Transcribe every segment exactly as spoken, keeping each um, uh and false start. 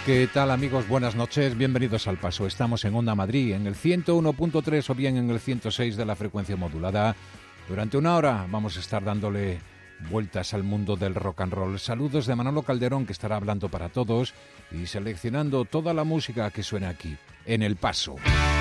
¿Qué tal, amigos? Buenas noches, bienvenidos al Paso. Estamos en Onda Madrid, en el ciento uno punto tres o bien en el ciento seis de la frecuencia modulada. Durante una hora vamos a estar dándole vueltas al mundo del rock and roll. Saludos de Manolo Calderón, que estará hablando para todos y seleccionando toda la música que suena aquí, en El Paso.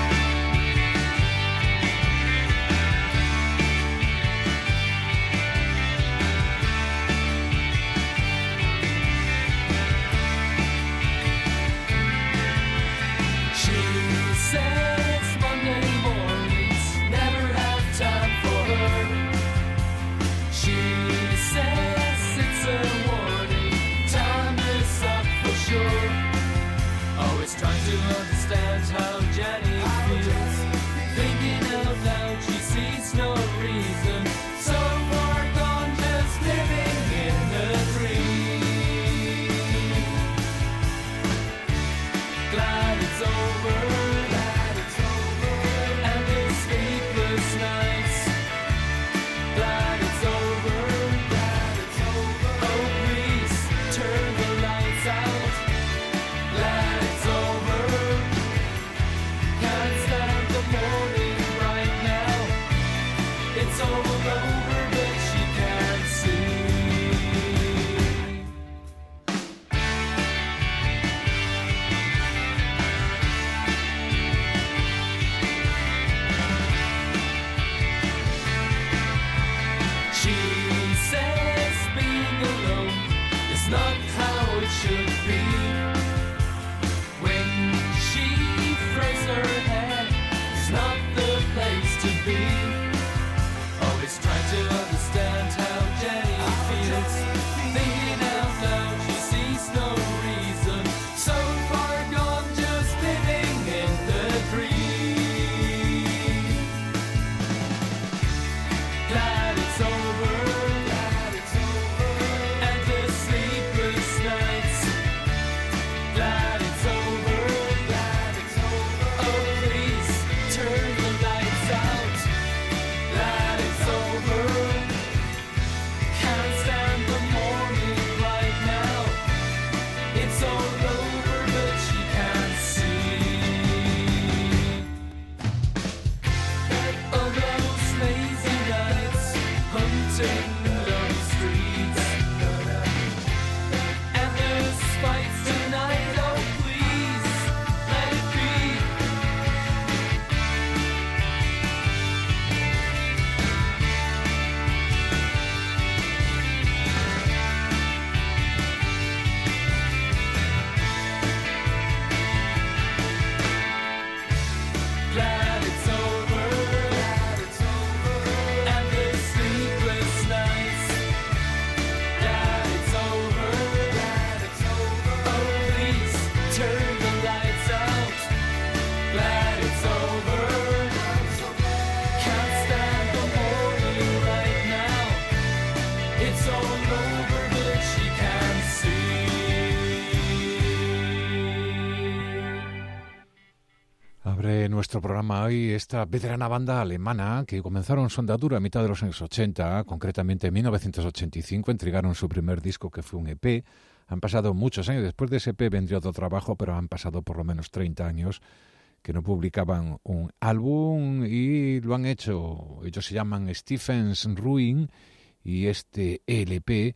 Nuestro programa hoy, esta veterana banda alemana que comenzaron su andadura a mitad de los años ochenta, concretamente en mil novecientos ochenta y cinco, entregaron su primer disco, que fue un E P. Han pasado muchos años, después de ese E P vendría otro trabajo, pero han pasado por lo menos treinta años que no publicaban un álbum y lo han hecho. Ellos se llaman Stephen's Ruin y este L P,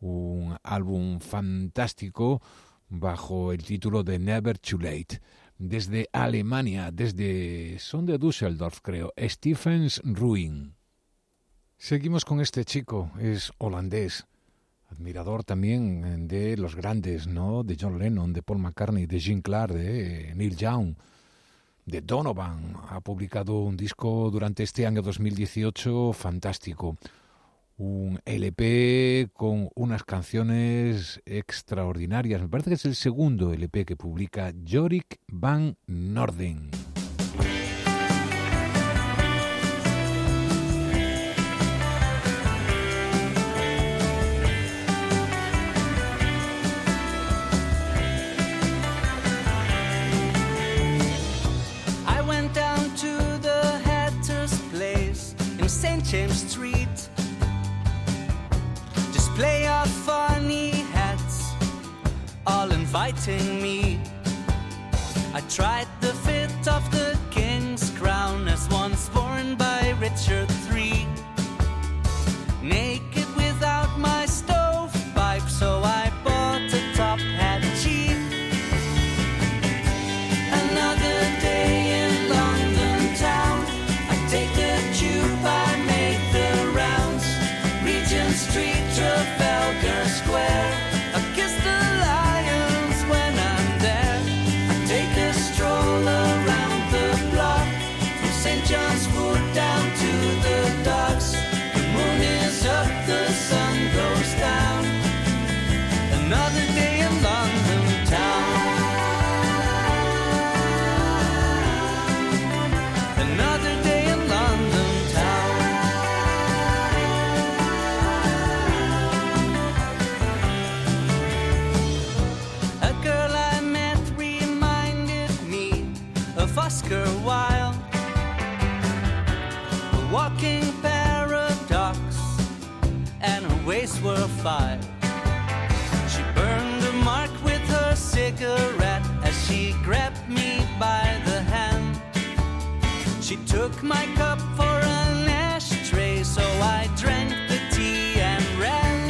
un álbum fantástico bajo el título de Never Too Late. Desde Alemania, desde son de Düsseldorf, creo, Stephen's Ruin. Seguimos con este chico, es holandés, admirador también de los grandes, ¿no? De John Lennon, de Paul McCartney, de Gene Clark, de Neil Young, de Donovan. Ha publicado un disco durante este año dos mil dieciocho fantástico. Un L P con unas canciones extraordinarias. Me parece que es el segundo L P que publica Jorik van Noorden. I went down to the Hatter's place in Saint James Street. Display of funny hats, all invited. inviting me. I tried the fit of the king's crown as once worn by Richard the Third. Naked without my stovepipe, so I bought a top hat cheap. Another day in London town, I take the tube, I make the rounds. Regent Street, Trafalgar Square, I kiss the lions when I'm there. I take a stroll around the block, from Saint John's Wood down to the docks. The moon is up, the sun goes down. Another day in London town. Another day in London town. A girl I met reminded me of Oscar Wilde, a walking paradox, and her ways were fine. She burned a mark with her cigarette as she grabbed me by the hand. She took my cup for an ashtray, so I drank the tea and ran.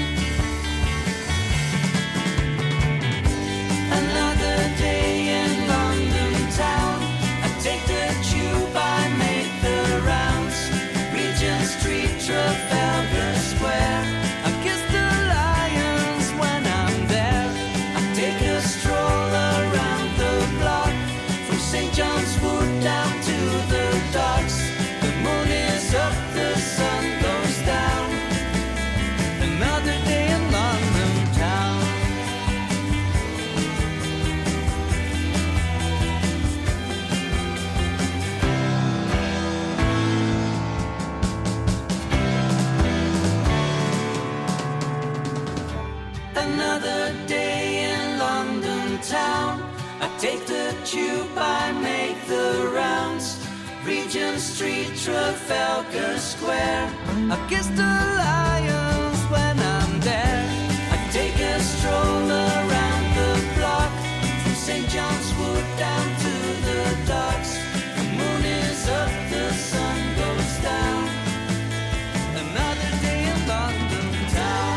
Another day in London town, I take the tube, I make the rounds. Regent Street, Trafalgar Square, I kiss the lions when I'm there. I take a stroll around the block, from Saint John's Wood down to the docks. The moon is up, the sun goes down. Another day in London town. Another day in London town, I take the tube, I make the rounds. Regent Street, Trafalgar Square, I kiss the lions when I'm there. I take a stroll around the block, from Saint John's Wood down to the docks. The moon is up, the sun goes down. Another day in London town.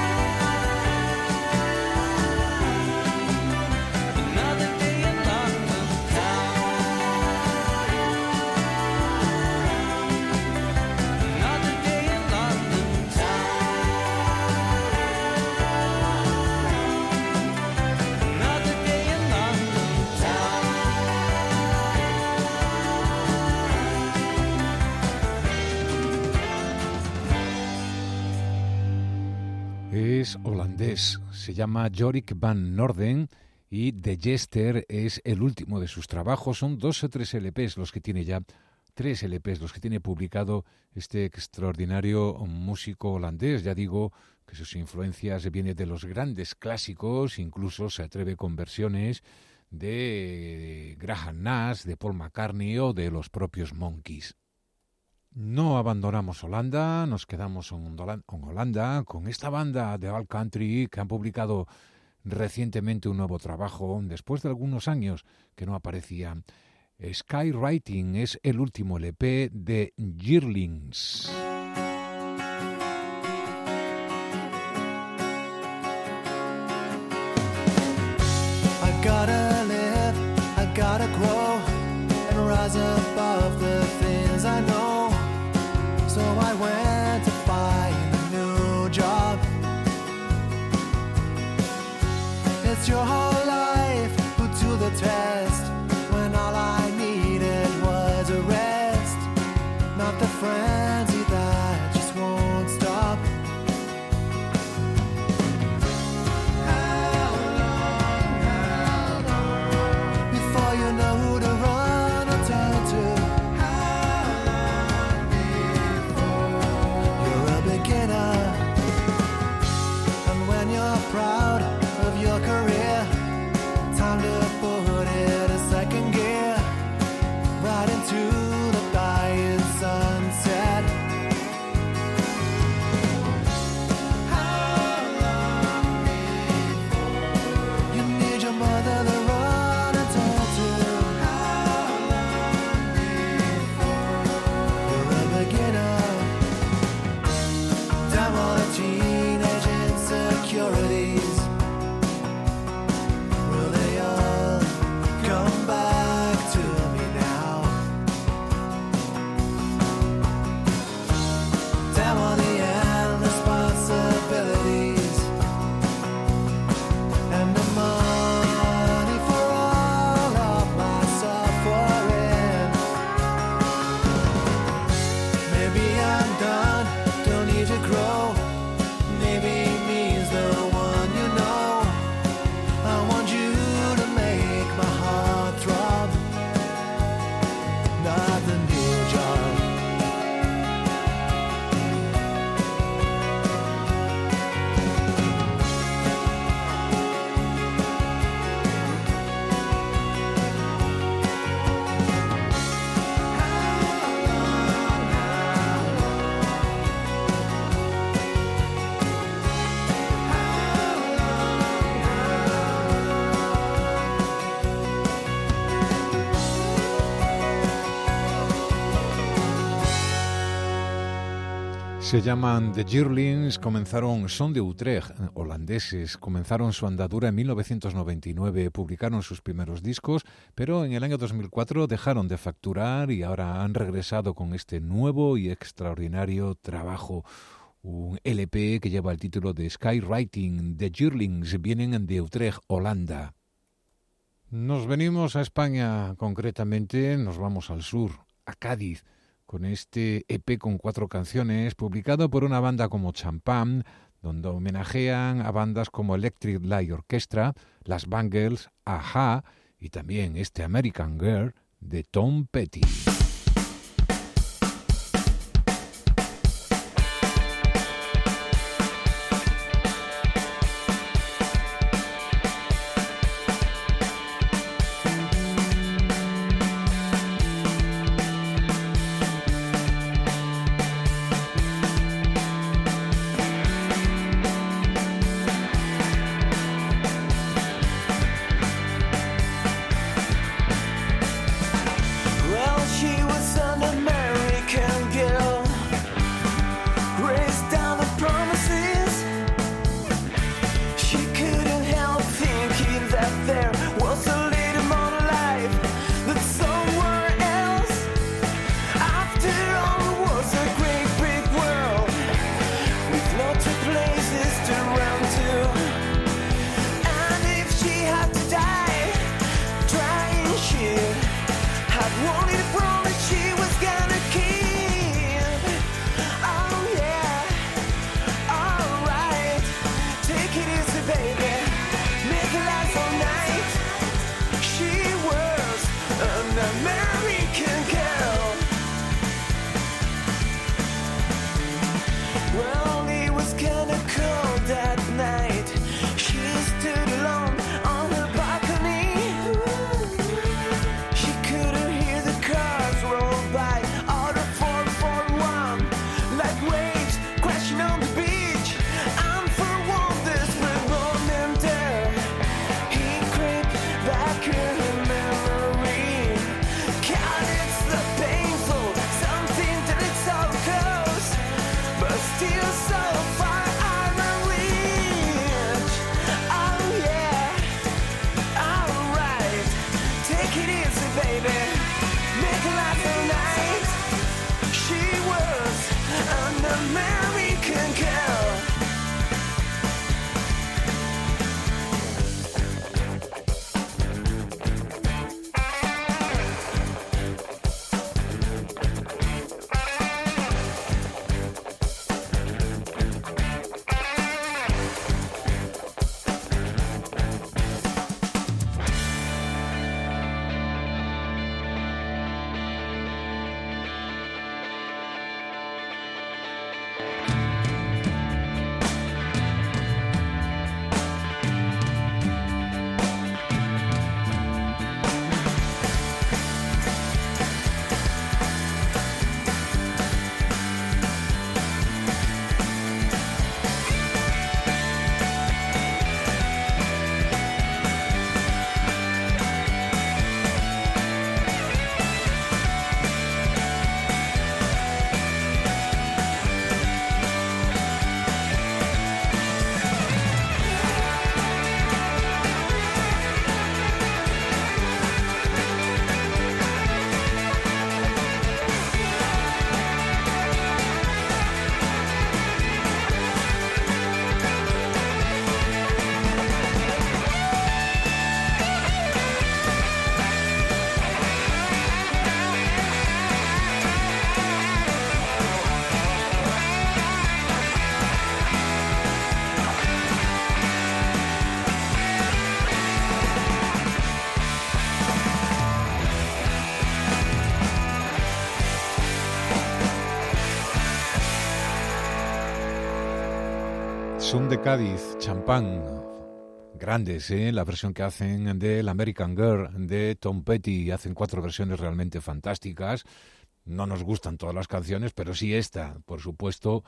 Another day in London town. Another day in London town. Another day in London town. Es holandés, se llama Jorik van Noorden y The Jester es el último de sus trabajos. Son dos o tres L Pes los que tiene ya, tres L Pes los que tiene publicado este extraordinario músico holandés. Ya digo que sus influencias vienen de los grandes clásicos, incluso se atreve con versiones de Graham Nash, de Paul McCartney o de los propios Monkees. No abandonamos Holanda, nos quedamos en Holanda con esta banda de alt country que han publicado recientemente un nuevo trabajo después de algunos años que no aparecía. Skywriting es el último L P de Yearlings. I gotta live, I gotta grow and rise above the things I know. So I went to find a new job. It's your whole life put to the test, when all I needed was a rest, not the frenzy that just won't stop. How long, how long before you know who to run or turn to? How long before you're a beginner? And when you're proud of your career, Se llaman The Yearlings, comenzaron, son de Utrecht, holandeses, comenzaron su andadura en mil novecientos noventa y nueve, publicaron sus primeros discos, pero en el año dos mil cuatro dejaron de facturar y ahora han regresado con este nuevo y extraordinario trabajo, un L P que lleva el título de Skywriting. The Yearlings vienen de Utrecht, Holanda. Nos venimos a España, concretamente nos vamos al sur, a Cádiz, con este E P con cuatro canciones, publicado por una banda como Champán, donde homenajean a bandas como Electric Light Orchestra, Las Bangles, A-ha y también este American Girl de Tom Petty. Son de Cádiz, Champán, grandes, ¿eh? La versión que hacen del American Girl de Tom Petty, hacen cuatro versiones realmente fantásticas. No nos gustan todas las canciones, pero sí esta, por supuesto,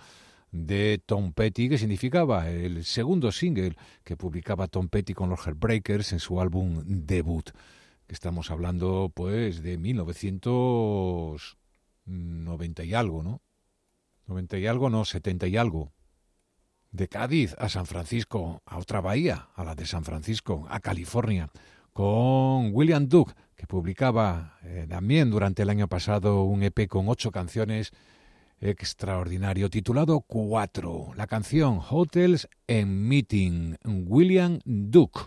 de Tom Petty, que significaba el segundo single que publicaba Tom Petty con los Heartbreakers en su álbum debut, que estamos hablando pues de mil novecientos noventa y algo, ¿no? noventa y algo, no, setenta y algo. De Cádiz a San Francisco, a otra bahía, a la de San Francisco, a California, con William Duke, que publicaba eh, también durante el año pasado un E P con ocho canciones extraordinario, titulado Cuatro. La canción Hotels and Meeting, William Duke.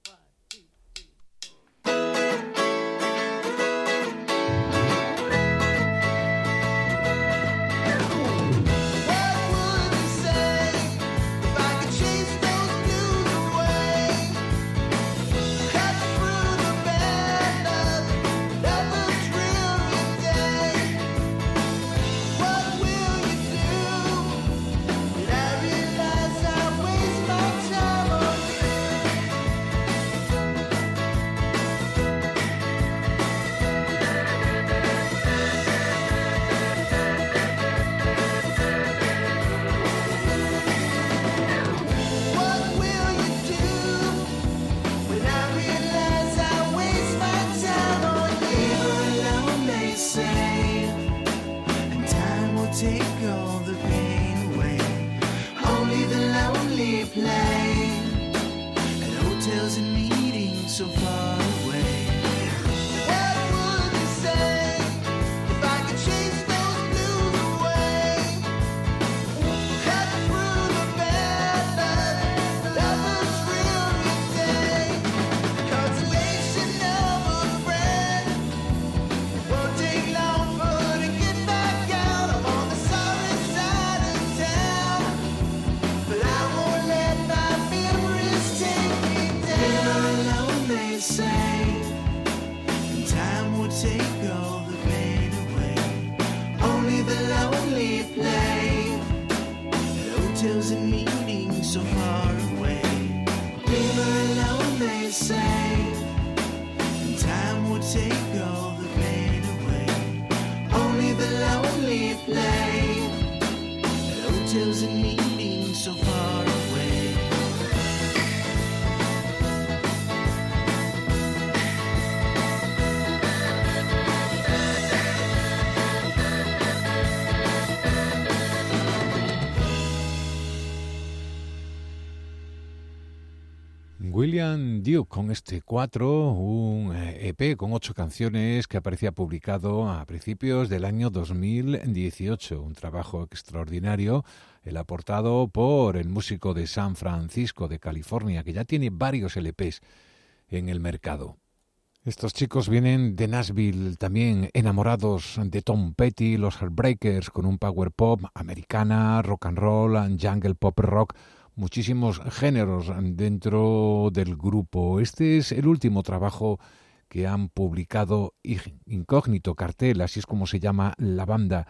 William Duke con este cuatro, un E P con ocho canciones que aparecía publicado a principios del año dos mil dieciocho. Un trabajo extraordinario, el aportado por el músico de San Francisco, de California, que ya tiene varios L Pes en el mercado. Estos chicos vienen de Nashville, también enamorados de Tom Petty, los Heartbreakers, con un power pop, americana, rock and roll, jungle pop rock, muchísimos géneros dentro del grupo. Este es el último trabajo que han publicado, Incógnito Cartel, así es como se llama la banda.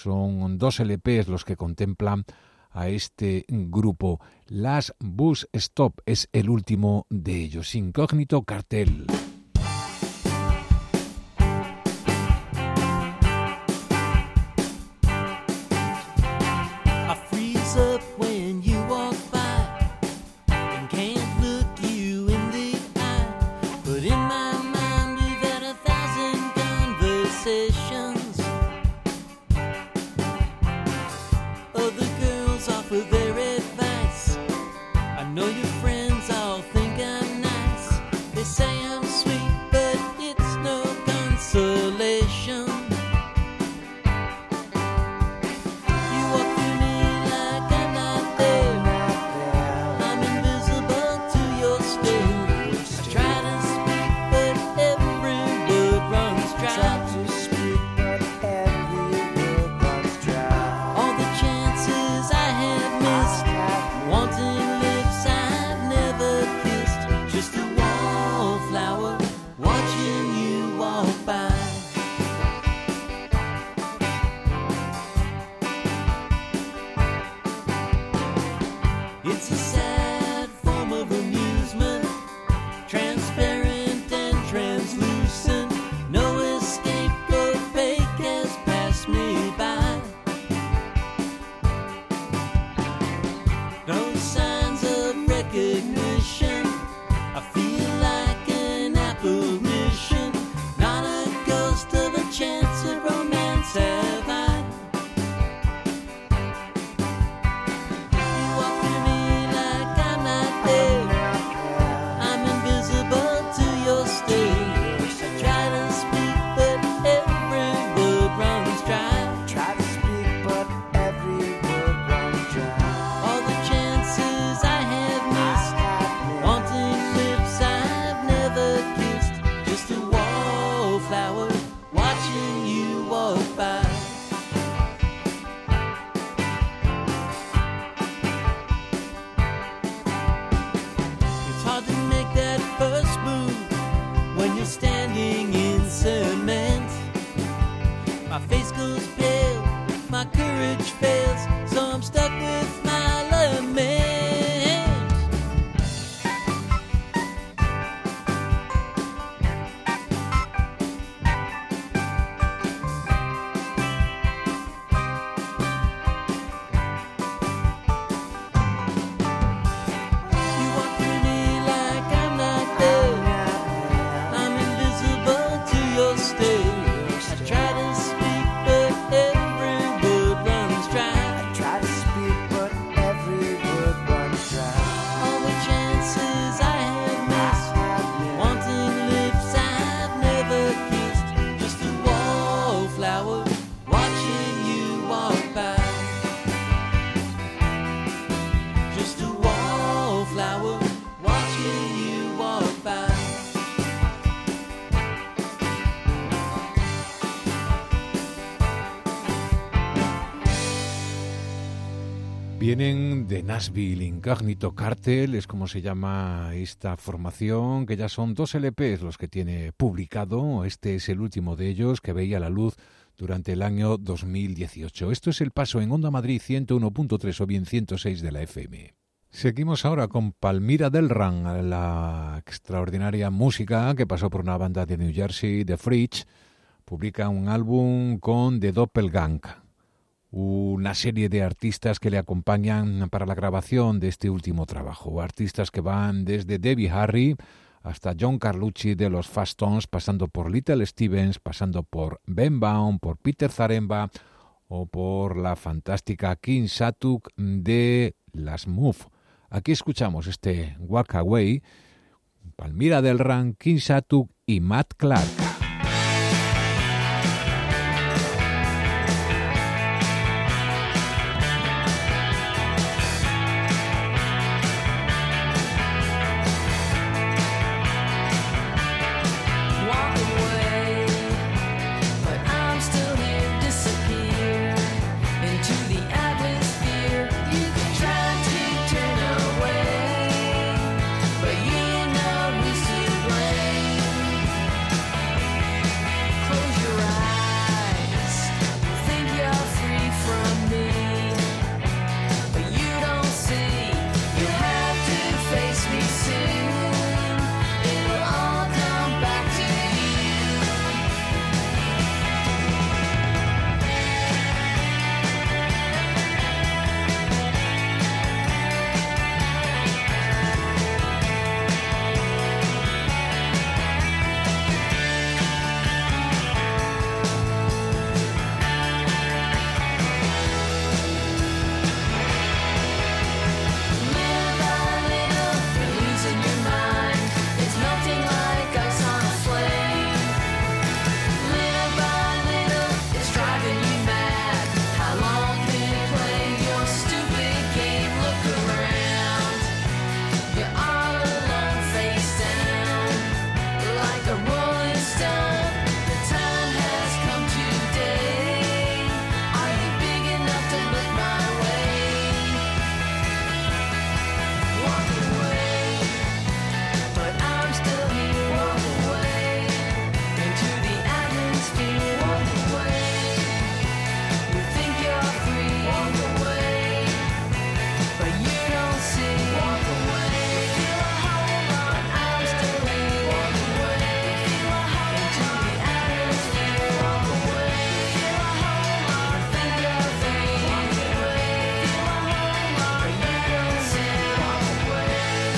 Son dos L Pes los que contemplan a este grupo. Last Bus Stop es el último de ellos, Incógnito Cartel. It's a sad form of amusement standing in cement. My face goes pale, my courage fails, so I'm stuck with my lament. You walk through me like I'm not there. I'm invisible to your stare. I try to speak, but every word runs dry. Try to speak, but every word runs dry. All the chances I have missed, wanting lips I've never kissed, just a wallflower watching you walk by. Just a wallflower watching you walk by. Vienen de Nashville, Incógnito Cartel, es como se llama esta formación, que ya son dos L Pes los que tiene publicado. Este es el último de ellos que veía la luz durante el año dos mil dieciocho. Esto es El Paso en Onda Madrid ciento uno punto tres o bien ciento seis de la F M. Seguimos ahora con Palmira del Ran, la extraordinaria música que pasó por una banda de New Jersey, The Fridge. Publica un álbum con The Doppelgang, una serie de artistas que le acompañan para la grabación de este último trabajo. Artistas que van desde Debbie Harry hasta John Carlucci de los Fast Tones, pasando por Little Stevens, pasando por Ben Baum, por Peter Zaremba o por la fantástica King Shattuck de las Move. Aquí escuchamos este Walk Away, Palmira del Ran, King Shattuck y Matt Clark. Walk away, but I'm still here. Disappear into the atmosphere. You can try to turn away, but you know who's to blame. Close your eyes, think you're free from me, but you don't see. You have to face me soon. It'll all come back to you. Little by little, you're losing your mind. It's melting like ice on a flame. Little by little, it's driving you mad. How long can you play your stupid game? Look around. You're all alone, face down, like a rolling stone. The time has come today. Are you big enough to look my way? Walk away, but I'm still here. Walk away into the atmosphere. Walk away, you think you're free. Walk away, but you don't see. Walk away, feel a hold on. I'm still here. Walk away, feel a hold into the atmosphere. Walk away, feel a hold on. Think you're free. Walk away, feel a hold on, but you don't see. Walk away.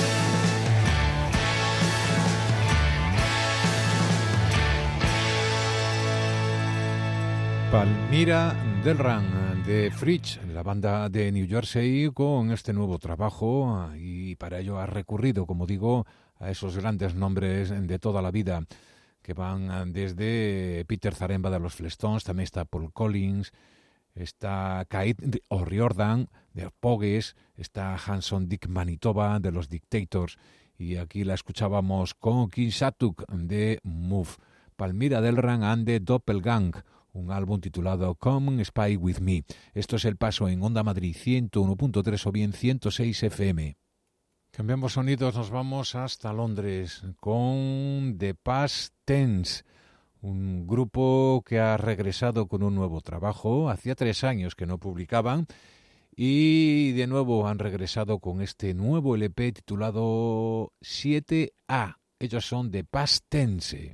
Palmira del Ran de Fridge, la banda de New Jersey, con este nuevo trabajo, y para ello ha recurrido, como digo, a esos grandes nombres de toda la vida que van desde Peter Zaremba de los Flestones, también está Paul Collins, está Keith O'Riordan de Pogues, está Hanson Dick Manitoba de los Dictators, y aquí la escuchábamos con King Shattuck de Move. Palmira del Ran and the Doppelgang, un álbum titulado Come Spy With Me. Esto es El Paso en Onda Madrid ciento uno punto tres o bien ciento seis F M. Cambiamos sonidos, nos vamos hasta Londres con The Past Tense, un grupo que ha regresado con un nuevo trabajo. Hacía tres años que no publicaban y de nuevo han regresado con este nuevo L P titulado siete A. Ellos son The Past Tense.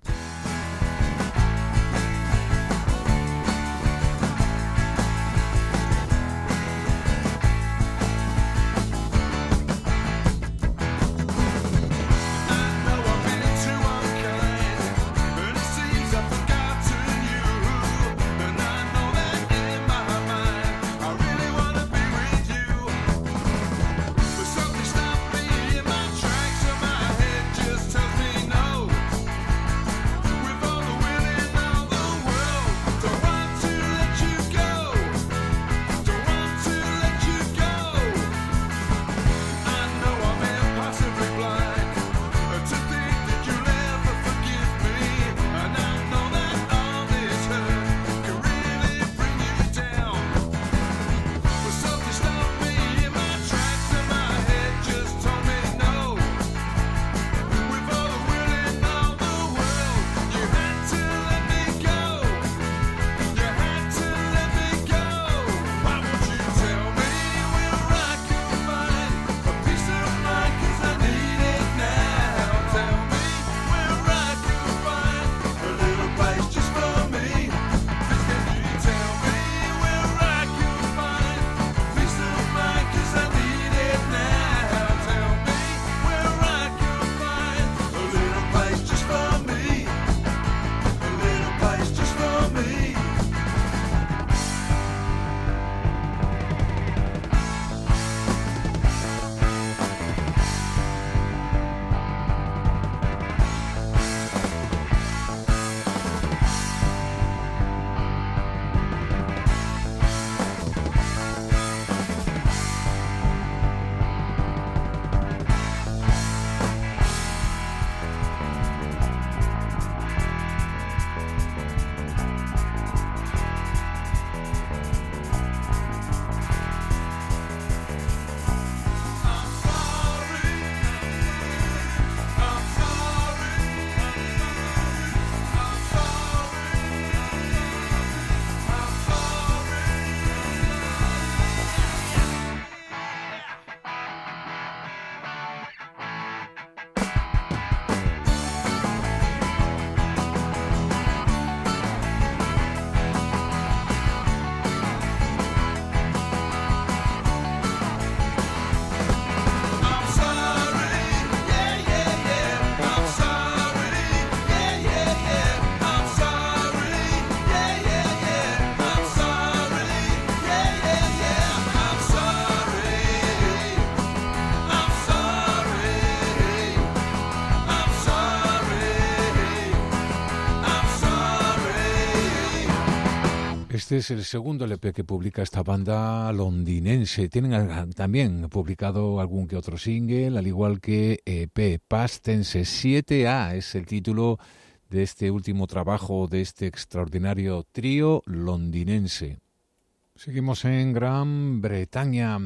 Este es el segundo L P que publica esta banda londinense. Tienen también publicado algún que otro single, al igual que E P. Past Tense siete A es el título de este último trabajo de este extraordinario trío londinense. Seguimos en Gran Bretaña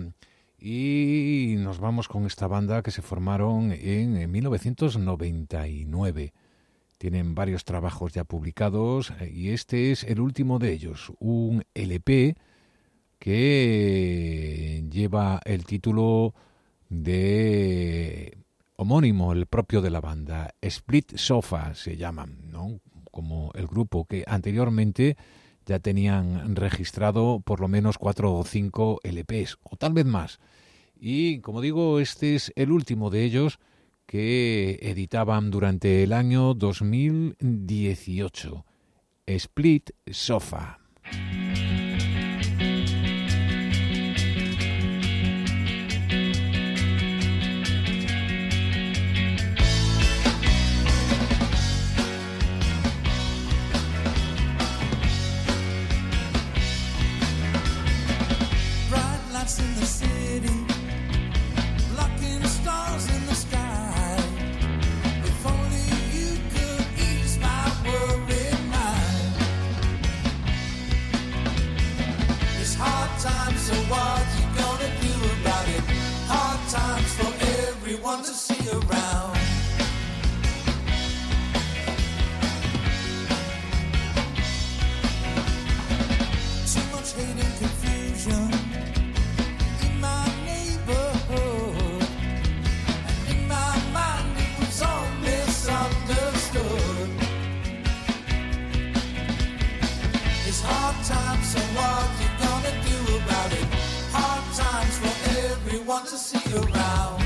y nos vamos con esta banda que se formaron en mil novecientos noventa y nueve. Tienen varios trabajos ya publicados y este es el último de ellos, un L P que lleva el título de homónimo, el propio de la banda, Split Sofa se llaman, ¿no? Como el grupo que anteriormente ya tenían registrado por lo menos cuatro o cinco L Ps, o tal vez más. Y como digo, este es el último de ellos que editaban durante el año dos mil dieciocho. Split Sofa. Bright lights in the city, blocking stars in the sky. around. Too much hate and confusion in my neighborhood, and in my mind it was all misunderstood. It's hard times, so what you gonna do about it? Hard times for everyone to see around.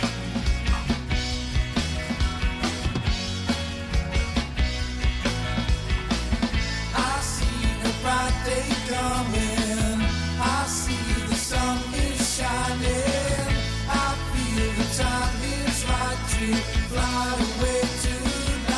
I see a bright day coming, I see the sun is shining, I feel the time is right to fly away tonight.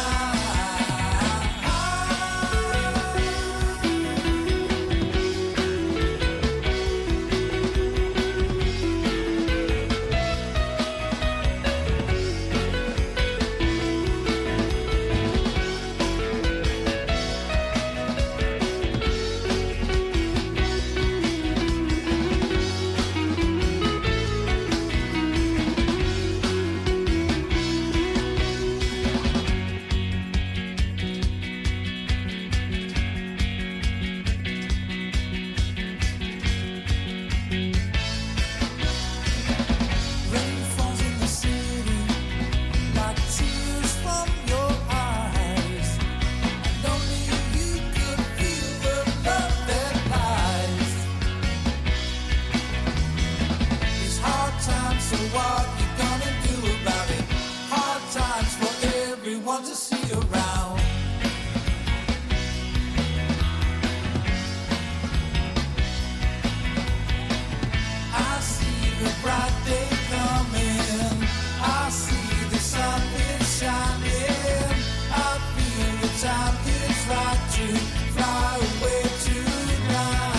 Rain falls in the city like tears from your eyes, and only you could feel the love that lies. It's hard times, so what you gonna do about it? Hard times for everyone to see around. I see the bright day coming, I see the sun is shining, I feel the time is right to fly away tonight.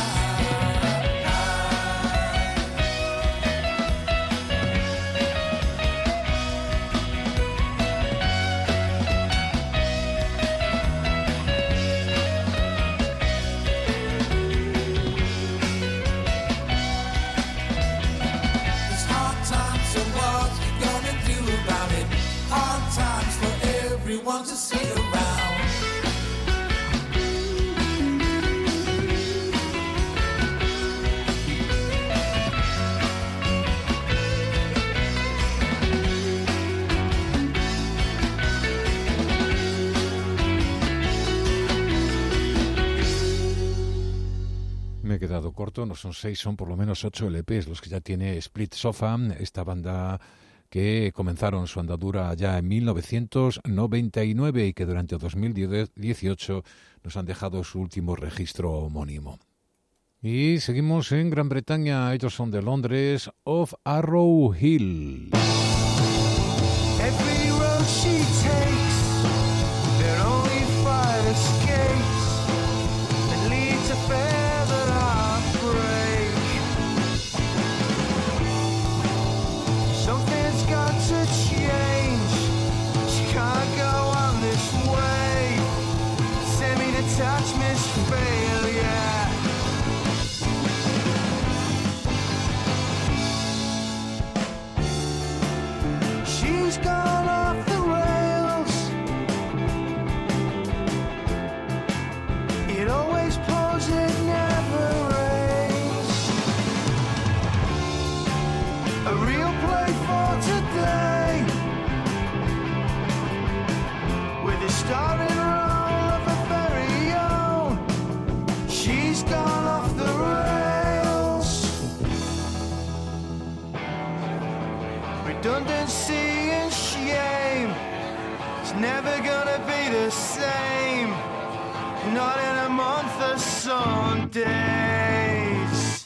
It's hard times, so what you gonna do about it? Hard times for everyone to see around. Me he quedado corto, no son seis, son por lo menos ocho L Pes los que ya tiene Split Sofa, esta banda que comenzaron su andadura ya en mil novecientos noventa y nueve y que durante dos mil dieciocho nos han dejado su último registro homónimo. Y seguimos en Gran Bretaña, ellos son de Londres, Off Arrow Hill. Every road she takes, there are only five escapes that lead to further heartbreak. Something's got to change. She can't go on this way. Semi-detachment's failure. She's gone off the rails. It always pours, it never rains. A real play for today, with a starring role of her very own. She's gone off the rails. Redundancy and shame, it's never gonna be the same. Not in a month or some days.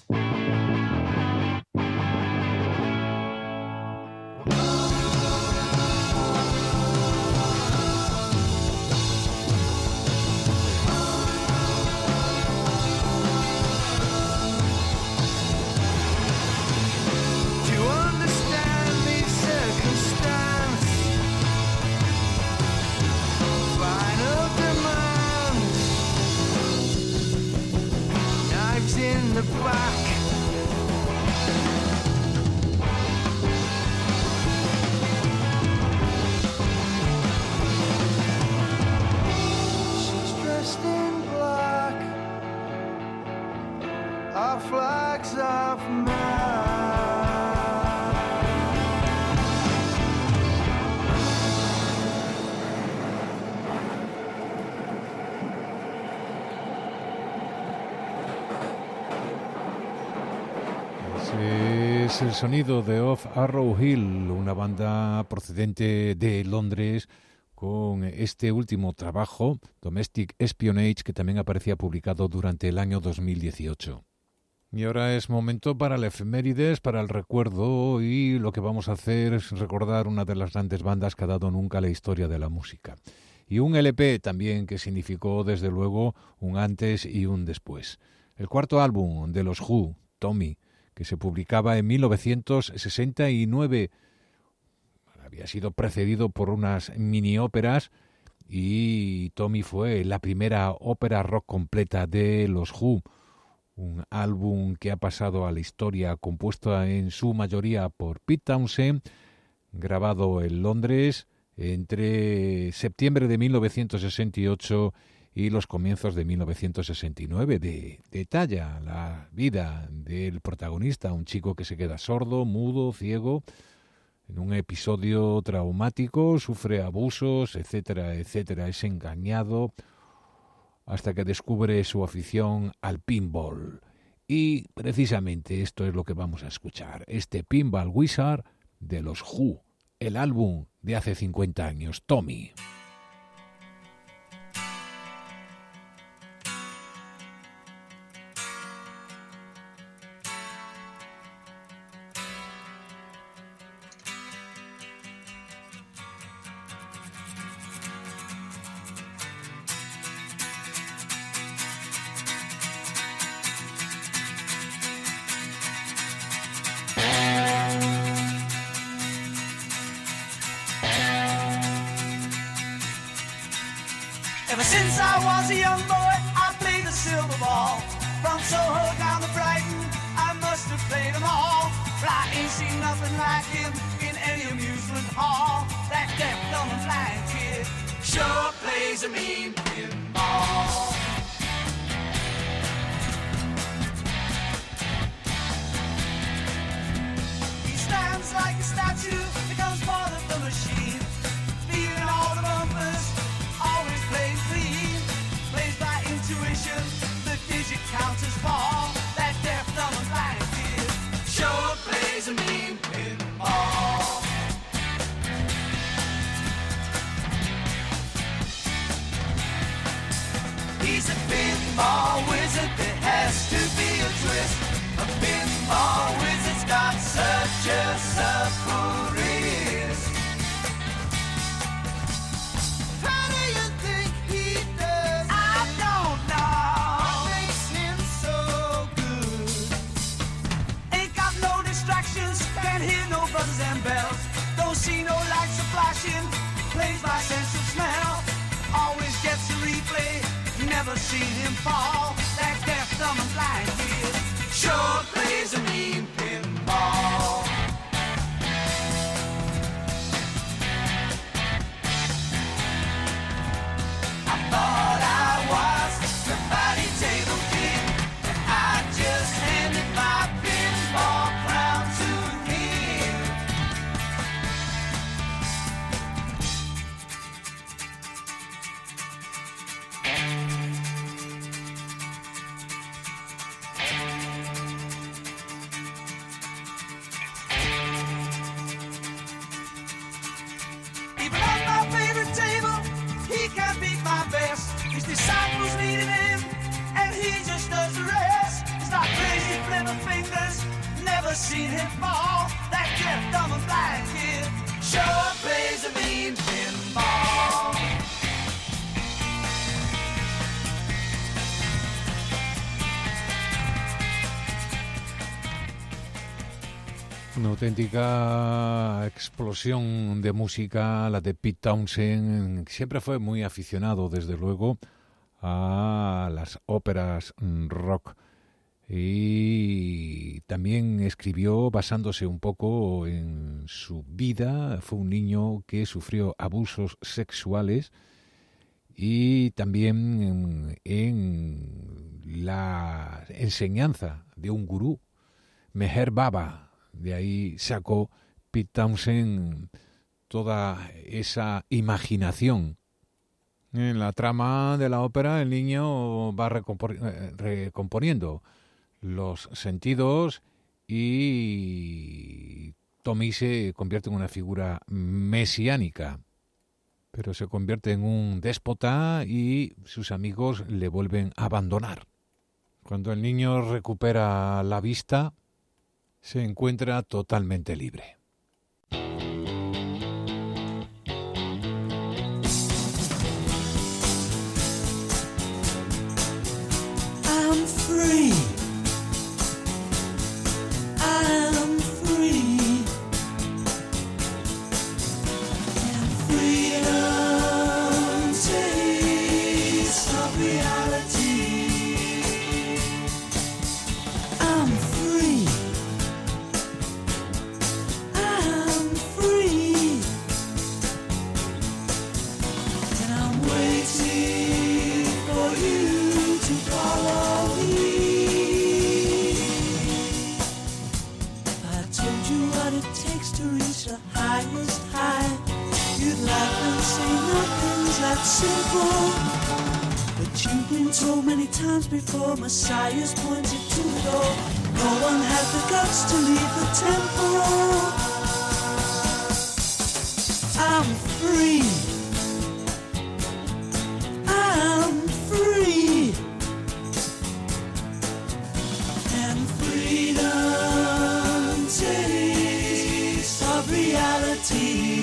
To understand these circumstances, final demands. I've are flags of mine. Es el sonido de Off Arrow Hill, una banda procedente de Londres con este último trabajo, Domestic Espionage, que también aparecía publicado durante el año dos mil dieciocho. Y ahora es momento para el efemérides, para el recuerdo, y lo que vamos a hacer es recordar una de las grandes bandas que ha dado nunca la historia de la música. Y un L P también que significó desde luego un antes y un después. El cuarto álbum de los Who, Tommy, que se publicaba en mil novecientos sesenta y nueve. Había sido precedido por unas mini óperas y Tommy fue la primera ópera rock completa de los Who. Un álbum que ha pasado a la historia, compuesto en su mayoría por Pete Townshend, grabado en Londres entre septiembre de mil novecientos sesenta y ocho y los comienzos de mil novecientos sesenta y nueve. De, detalla la vida del protagonista, un chico que se queda sordo, mudo, ciego, en un episodio traumático, sufre abusos, etcétera, etcétera, es engañado hasta que descubre su afición al pinball. Y precisamente esto es lo que vamos a escuchar, este Pinball Wizard de los Who, el álbum de hace cincuenta años, Tommy. Ever since I was a young boy, I played the silver ball. From Soho down to Brighton, I must have played them all. But I ain't seen nothing like him in any amusement hall. That deaf, dumb, and blind kid sure plays a mean pinball. He stands like a statue, becomes part of the machine, feeling all the bumpers, always plays clean, plays by intuition, the digit counters fall. That deaf, dumb, and blind kid sure plays a mean pinball. He's a pinball wizard, there has to be a twist. A pinball wizard's got such a supple wrist. How do you think he does? I don't know. What makes him so good? Ain't got no distractions, can't hear no buzzers and bells. Don't see no lights a flashing, plays by sense of smell. Always gets a replay, never seen him fall. That deaf, dumb, and blind kid sure plays a mean pinball. I thought I was the body table king, and I just handed my pinball crown to him. Even on my favorite table, he can't beat my best. His disciples needed him, and he just does the rest. It's like crazy flipper fingers, never seen him fall. That deaf, dumb, and blind kid sure plays a mean pinball. Una auténtica explosión de música, la de Pete Townshend. Siempre fue muy aficionado, desde luego, a las óperas rock. Y también escribió basándose un poco en su vida. Fue un niño que sufrió abusos sexuales y también en, en la enseñanza de un gurú, Meher Baba. De ahí sacó Pete Townshend toda esa imaginación. En la trama de la ópera el niño va recompor- recomponiendo los sentidos y Tommy se convierte en una figura mesiánica, pero se convierte en un déspota y sus amigos le vuelven a abandonar. Cuando el niño recupera la vista, se encuentra totalmente libre. I'm free. I'm free. And freedom tastes of reality. I'm free. I'm free. And I'm waiting for you to follow me. If I told you what it takes to reach the highest high, you'd laugh and say nothing's that simple. But you've been told many times before, Messiah's pointed to the door. No one had the guts to leave the temple. I'm free. I'm free. And freedom tastes of reality.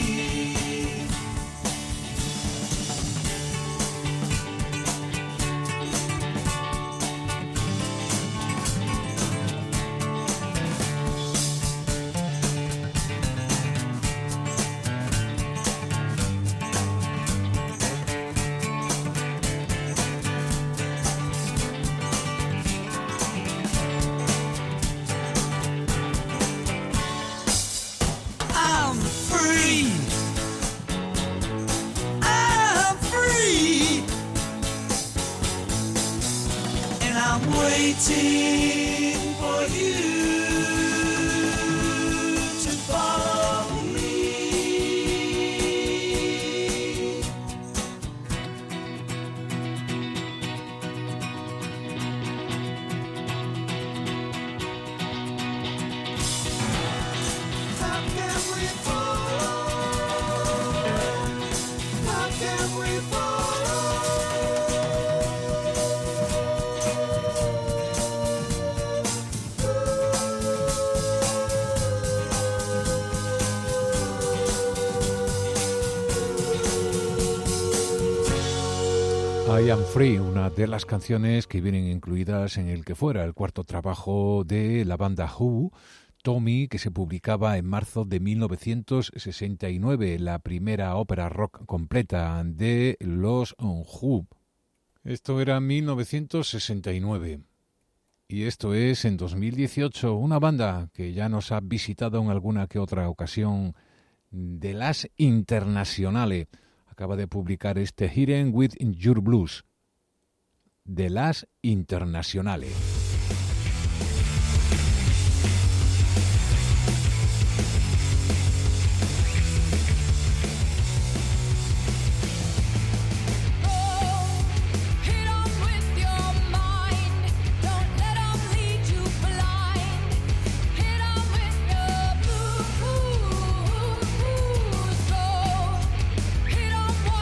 I'm free. I'm free. And I'm waiting for you to follow me. How can we follow? How can we I Am Free, una de las canciones que vienen incluidas en el que fuera el cuarto trabajo de la banda Who, Tommy, que se publicaba en marzo de mil novecientos sesenta y nueve, la primera ópera rock completa de los Who. Esto era mil novecientos sesenta y nueve. Y esto es en dos mil dieciocho, una banda que ya nos ha visitado en alguna que otra ocasión, de las internacionales. Acaba de publicar este Hidden with Your Blues, de las internacionales.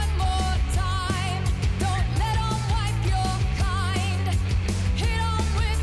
Hit 'em with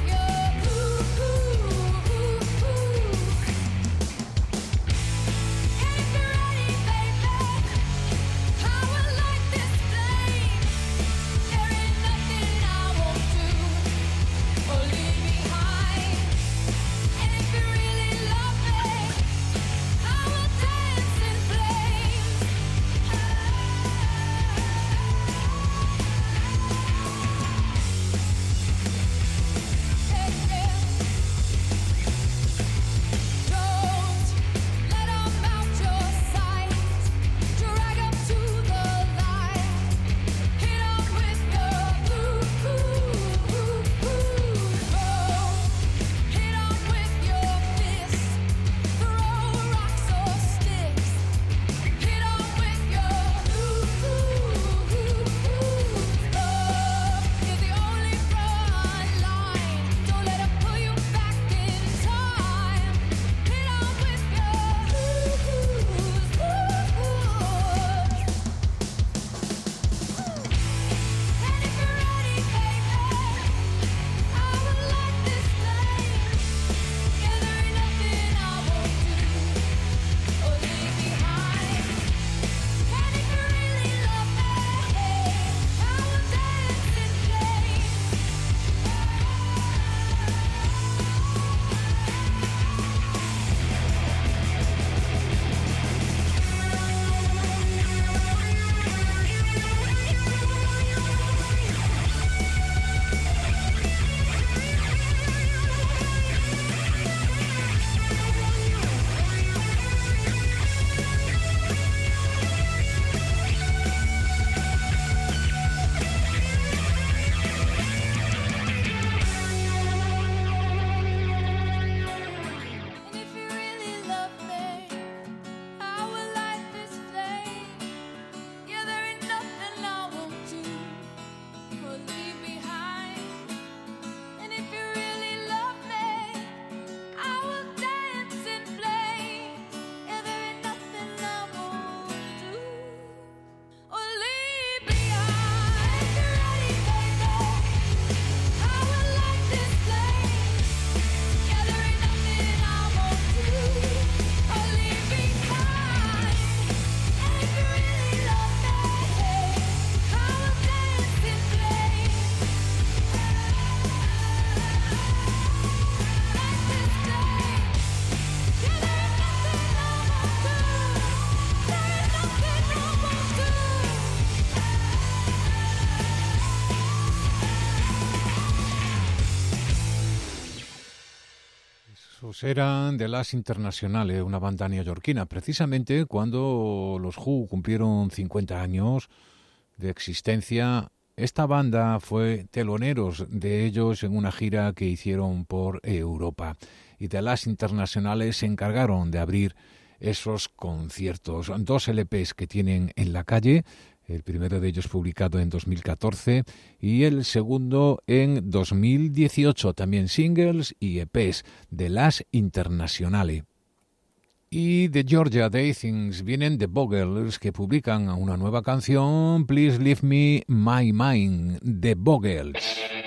Eran The Last Internationale, una banda neoyorquina, precisamente cuando los Who cumplieron cincuenta años de existencia. Esta banda fue teloneros de ellos en una gira que hicieron por Europa, y The Last Internationale se encargaron de abrir esos conciertos. Dos L Pes que tienen en la calle, el primero de ellos publicado en dos mil catorce y el segundo en dos mil dieciocho, también singles y E Pes, The Last Internationale. Y de Georgia, de Athens, vienen The Bogles, que publican una nueva canción, Please Leave Me My Mind, The Bogles.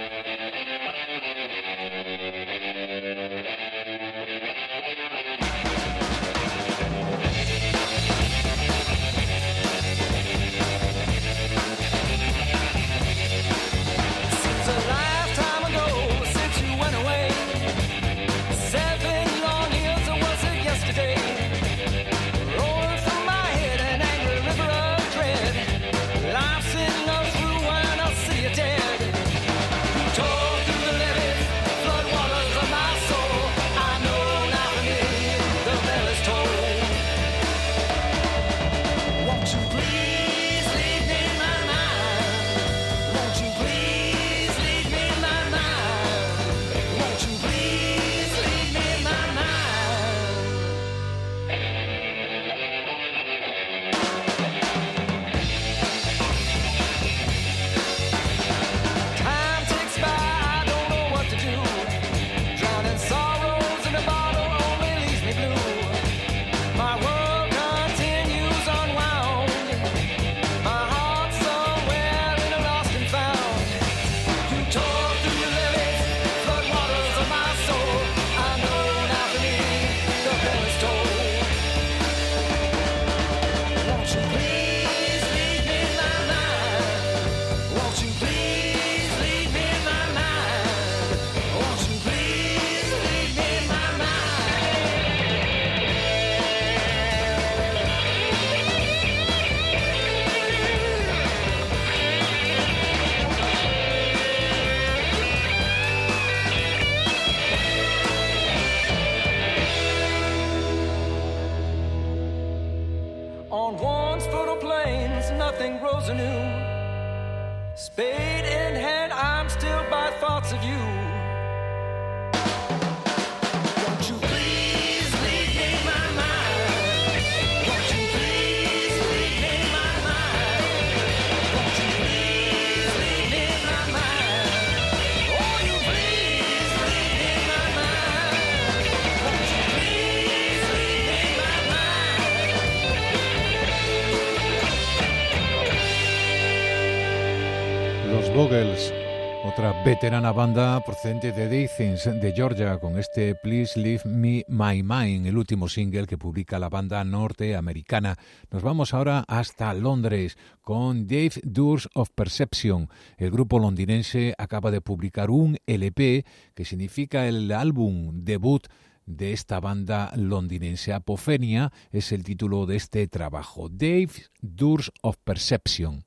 Bogles, otra veterana banda procedente de Athens, de Georgia, con este Please Leave Me My Mind, el último single que publica la banda norteamericana. Nos vamos ahora hasta Londres con Dave Doors of Perception. El grupo londinense acaba de publicar un L P que significa el álbum debut de esta banda londinense. Apophenia es el título de este trabajo. Dave Doors of Perception.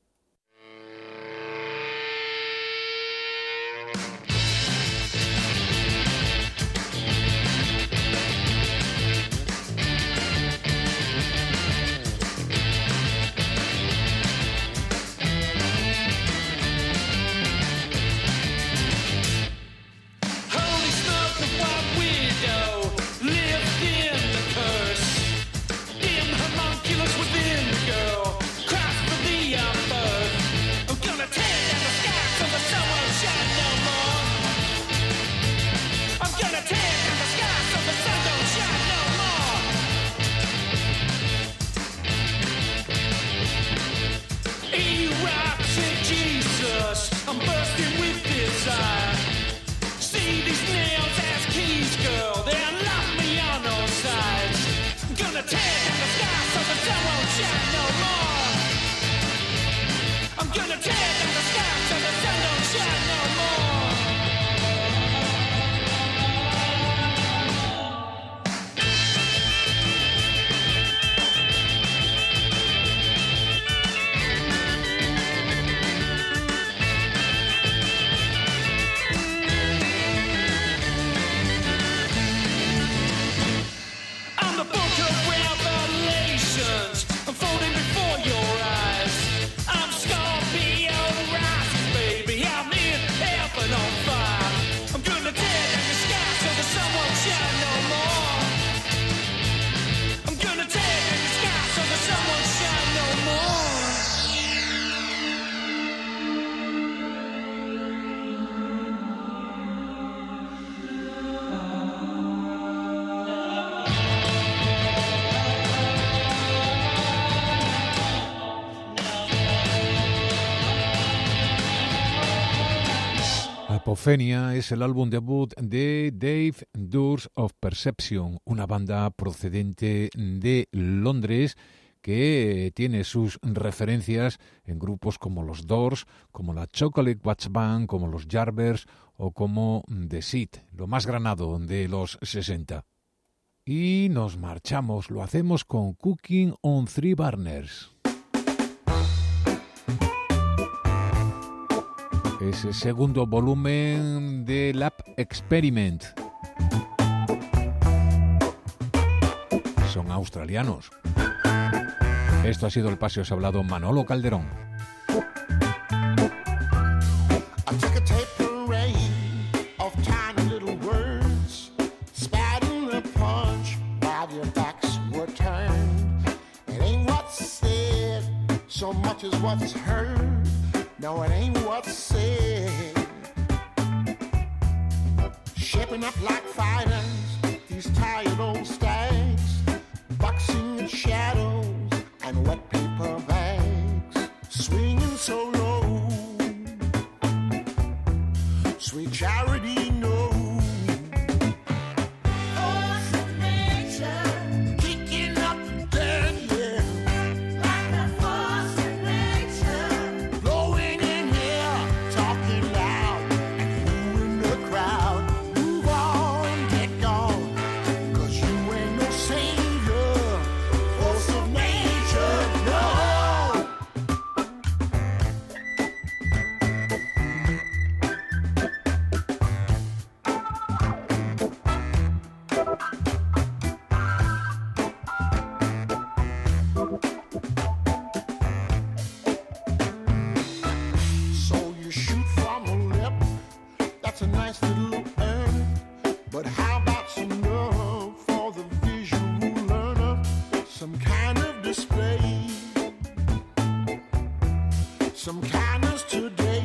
Cacophenia es el álbum debut de Dave Doors of Perception, una banda procedente de Londres que tiene sus referencias en grupos como los Doors, como la Chocolate Watch Band, como los Yardbirds o como The Seed, lo más granado de los sesenta. Y nos marchamos, lo hacemos con Cooking on Three Burners. Ese segundo volumen de Lab Experiment. Son australianos. Esto ha sido el Paseo Hablado Manolo Calderón. So much as what's heard, no, it ain't what's said. Shaping up like fighters, these tired old stags, boxing in shadows and wet paper bags, swinging so low. Sweet charity knows. Some kindness today.